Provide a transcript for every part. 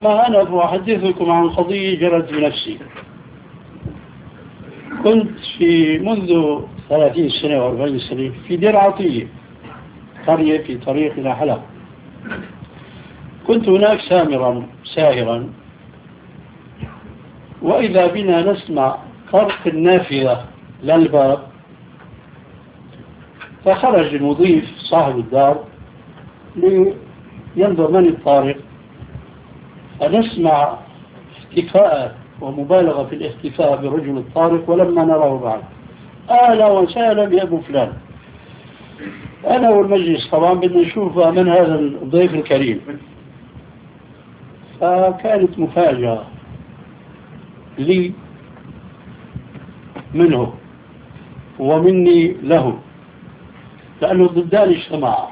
ما أنا أحدثكم عن قضية جرت بنفسي. كنت في منذ 30 سنة أو 40 سنة في دير عطية، قرية في طريق إلى حلب. كنت هناك ساهرا، وإذا بنا نسمع طرق النافذة للباب، فخرج المضيف صاحب الدار لينظر من الطارق، فنسمع احتفاء ومبالغة في الاحتفاء برجل الطارق ولما نراه بعد. أهلا وسهلا يا أبو فلان. أنا والمجلس طبعا بدنا نشوف من هذا الضيف الكريم. فكانت مفاجأة لي منه ومني له، لأنه ضدان اجتماعا.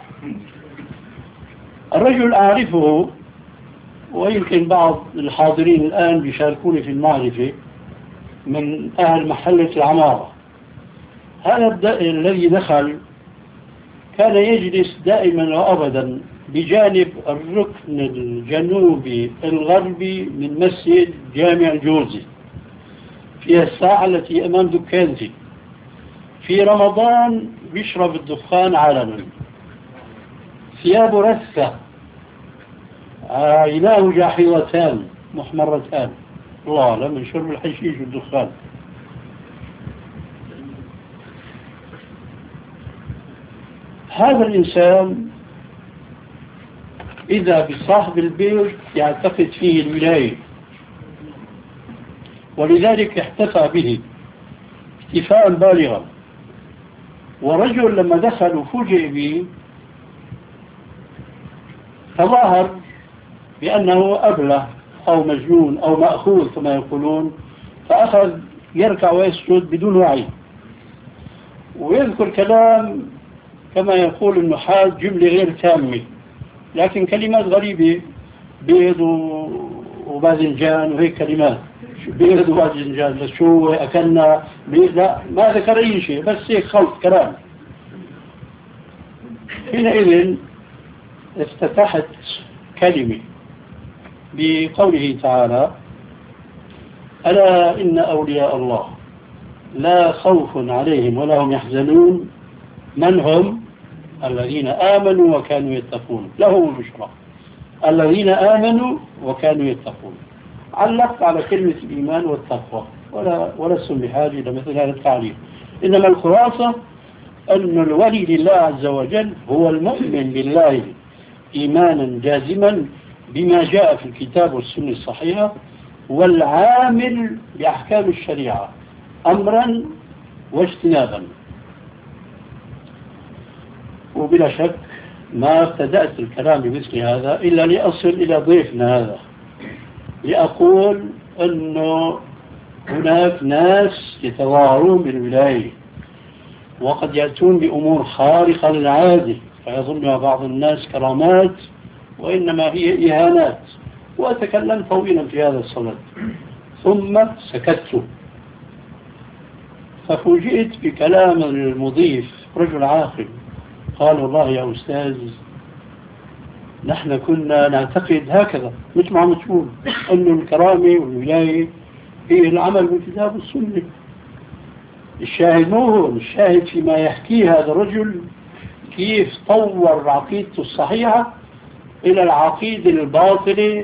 الرجل أعرفه، ويمكن بعض الحاضرين الآن بيشاركوني في المعرفة من أهل محلة العمارة. هذا الذي دخل كان يجلس دائما وأبدا بجانب الركن الجنوبي الغربي من مسجد جامع الجوزي في الساعة التي أمام دكانتي. في رمضان بيشرب الدخان علنا، ثيابه رثة، عيناه جاحظتان محمرتان، الله أعلم من شرب الحشيش والدخان. هذا الإنسان إذا بصاحب البيت يعتقد فيه الولاية، ولذلك احتفى به احتفاء بالغا. ورجل لما دخل وفوجئ به تظاهر بأنه أبله أو مجنون أو مأخوذ كما يقولون، فأخذ يركع ويسجد بدون وعي ويذكر كلام كما يقول النحاة جملة غير تامة، لكن كلمات غريبة، بيض وباذنجان وهيك كلمات، بيض وباذنجان لشو أكلنا، لا ما ذكر أي شيء، بس هيك خلط كلام. حينئذ افتتحت كلمة بقوله تعالى: ألا إن أولياء الله لا خوف عليهم ولا هم يحزنون، من هم؟ الذين آمنوا وكانوا يتقون، لهم البشرى، الذين آمنوا وكانوا يتقون. علقت على كلمة الإيمان والتقوى ولا اسم بحاجة إلى مثل هذا التعليق، إنما الخلاصة أن الولي لله عز وجل هو المؤمن بالله إيمانا جازما بما جاء في الكتاب والسنة الصحيحة، والعامل بأحكام الشريعة أمرا واجتنابا. وبلا شك ما ابتدأت الكلام بمثل هذا إلا لأصل إلى ضيفنا هذا، لأقول أنه هناك ناس يتظاهرون بالولاية وقد يأتون بأمور خارقة للعادة فيظنها بعض الناس كرامات، وإنما هي إهانات. وأتكلم طويلا في هذا الصدد ثم سكت، ففوجئت بكلام المضيف رجل عاقل قال: والله يا أستاذ نحن كنا نعتقد هكذا، مثل ما عم تقول أن الكرامة والولاية هي العمل بالكتاب والسنة. الشاهد مو هو، الشاهد فيما يحكيه هذا الرجل كيف طور عقيدته الصحيحة إلى العقيدة الباطلة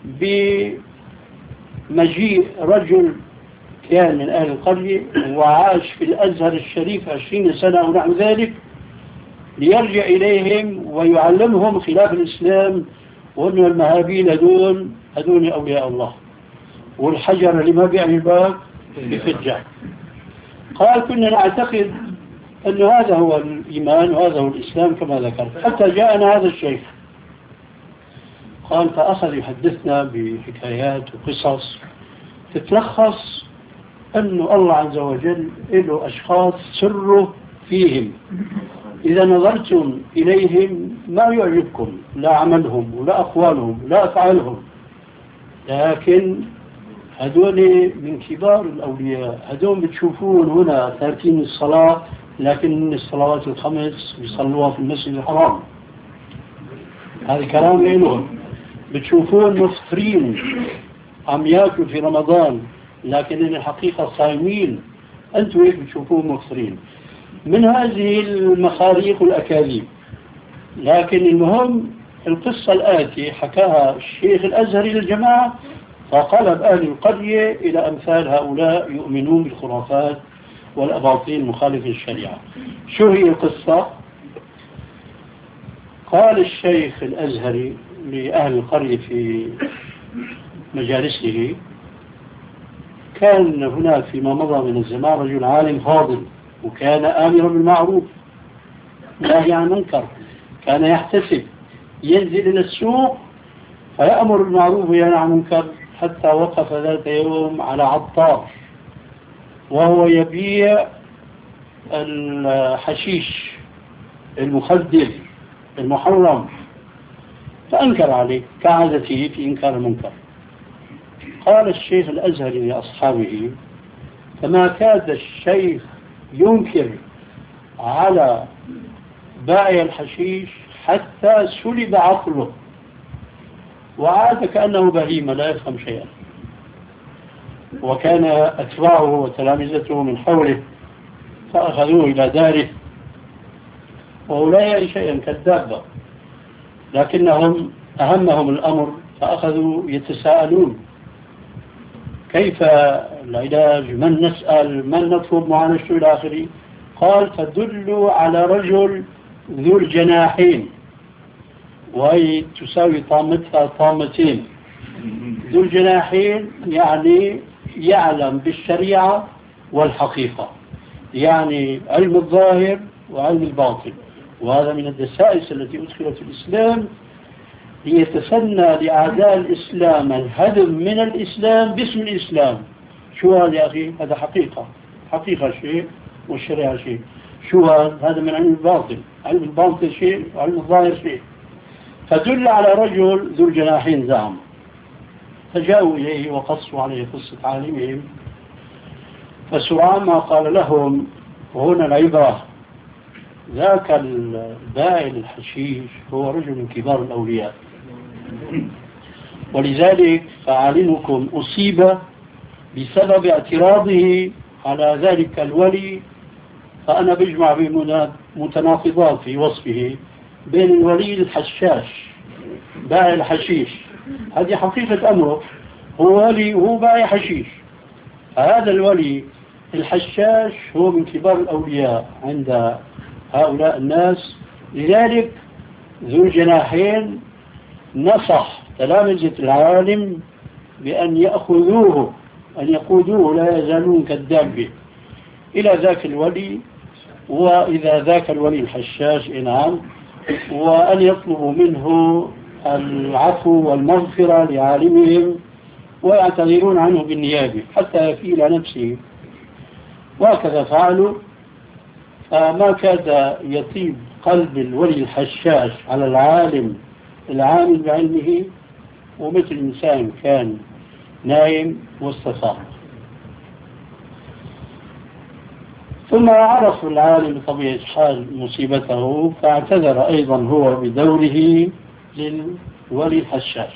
بمجيء رجل كان من أهل القرية وعاش في الأزهر الشريف 20 سنة أو نحو ذلك، ليرجع إليهم ويعلمهم خلاف الإسلام، وأن المهابيل هدول أولياء الله، والحجر اللي ما بيعني الباب بفجع. قال: كنا نعتقد أن هذا هو الإيمان وهذا هو الإسلام كما ذكرت، حتى جاءنا هذا الشيخ. قال: فأخذ يحدثنا بحكايات وقصص تتلخص أن الله عز وجل له أشخاص سره فيهم، إذا نظرتم إليهم ما يعجبكم لا عملهم ولا أقوالهم ولا أفعالهم، لكن هدول من كبار الأولياء، هدول بتشوفون هنا تاركين الصلاة لكن من الصلوات الخمس بيصلوها في المسجد الحرام. هذا كلام لهم. بتشوفون مفطرين عم ياكلوا في رمضان لكن الحقيقة صايمين، أنتم هيك بتشوفون مفطرين. من هذه المخاريق والأكاذيب. لكن المهم القصة الآتي حكاها الشيخ الأزهري للجماعة، فقلب أهل القرية إلى أمثال هؤلاء يؤمنون بالخرافات والأباطيل المخالفة للشريعة. شو هي القصة؟ قال الشيخ الأزهري لأهل القرية في مجالسه: كان هناك فيما مضى من الزمان رجل عالم فاضل، وكان آمرا بالمعروف ناهي عن المنكر، كان يحتسب ينزل إلى السوق فيأمر بالمعروف وينهى عن المنكر، حتى وقف ذات يوم على عطار وهو يبيع الحشيش المخدر المحرم، فأنكر عليه كعادته في إنكار المنكر. قال الشيخ الأزهري لأصحابه: فما كاد الشيخ ينكر على بائع الحشيش حتى سلب عقله وعاد كأنه بهيمة لا يفهم شيئا. وكان أتباعه وتلامذته من حوله فأخذوه إلى داره وهو لا يعي شيئا كالدابة، لكنهم أهمهم الأمر فأخذوا يتساءلون: كيف العلاج؟ من نسأل؟ من نطلب معالجته إلى آخره؟ قال: فدلوا على رجل ذو الجناحين، وهي تساوي طامتها طامتين. ذو الجناحين يعني يعلم بالشريعة والحقيقة، يعني علم الظاهر وعلم الباطن. وهذا من الدسائس التي أدخلت في الإسلام ليتسنى لأعداء الإسلام الهدم من الإسلام باسم الإسلام. شو هذا يا أخي؟ هذا حقيقة شيء والشريعة شيء. شو هذا من علم الباطن، علم الباطن شيء وعلم الظاهر شيء. فدل على رجل ذو الجناحين زعم، فجاءوا إليه وقصوا عليه قصة عالمهم، فسرعان ما قال لهم: وهنا العبرة، ذاك البائع الحشيش هو رجل من كبار الأولياء، ولذلك فعالمكم أصيب بسبب اعتراضه على ذلك الولي. فأنا بجمع بين متناقضات في وصفه بين الولي الحشاش بائع الحشيش، هذه حقيقة أمره، هو ولي وهو بائع حشيش. هذا الولي الحشاش هو من كبار الأولياء عند هؤلاء الناس. لذلك ذو الجناحين نصح تلامذة العالم بأن يأخذوه، أن يقودوه لا يزالون كالدابة إلى ذاك الولي، وإذا ذاك الولي الحشاش إنعام، وأن يطلبوا منه العفو والمغفرة لعالمهم ويعتذرون عنه بالنيابة حتى يفي إلى نفسه. وهكذا فعلوا. فما كاد يطيب قلب الولي الحشاش على العالم العامل بعلمه، ومثل إنسان كان نايم واستفاق. ثم عرف العالم بطبيعة حال مصيبته، فاعتذر أيضا هو بدوره للولي الحشاش.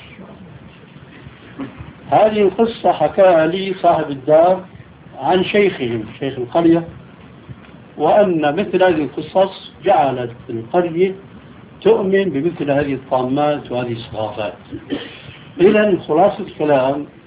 هذه القصة حكاها لي صاحب الدار عن شيخهم شيخ القرية، وأن مثل هذه القصص جعلت القرية تؤمن بمثل هذه الطامات وهذه الصفات. إذن خلاصة الكلام: